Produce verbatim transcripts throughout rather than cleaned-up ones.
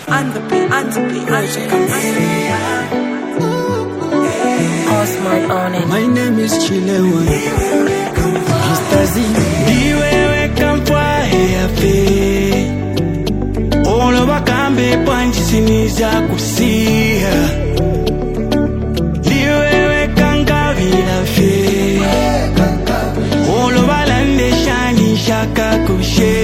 and the beat, and the beat, and the beat. All smart on it. My name is Chilewa. Mister Z. Diwewe kampwa heafe. Olo bakambe panji siniza kusia. Diwewe kankavila fe. Olo balande shani shaka kushe.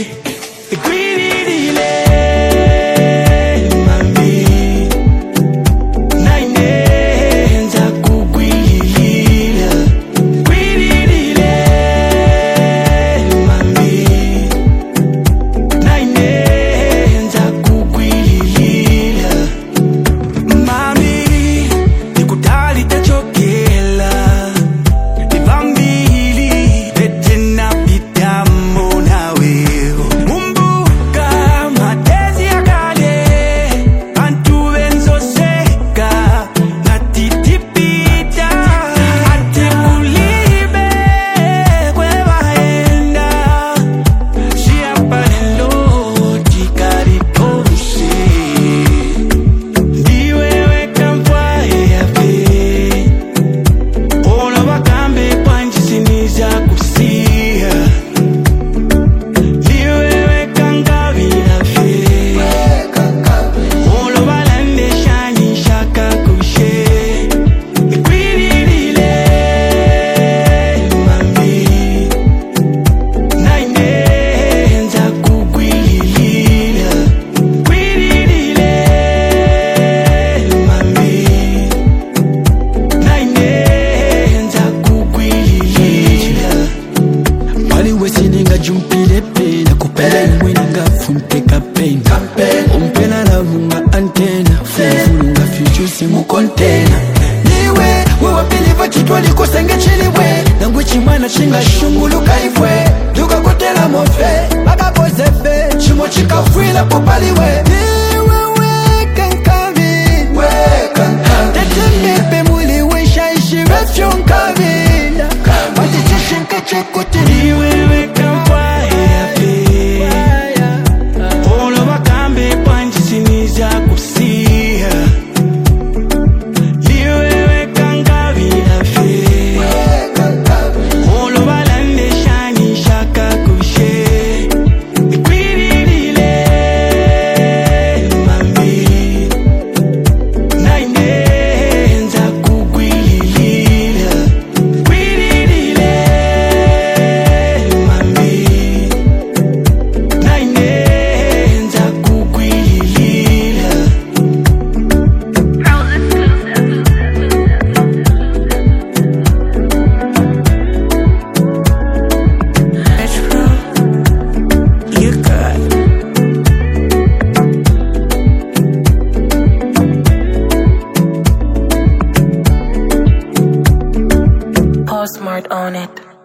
Jumpile pena kupenda imwe nga funte campaign umpena na vunga antena funga future mu container niwe wewe believe chitwali kosenge chiliwe nangwe chimwana chinga shunguluka ifwe duka kotela mofe baba bozefe chimo chikafwila popaliwe niwe we kankavi we kankavi tetembe muli we shaishi refyon kavila mati chishinka chakote niwe we Smart on it.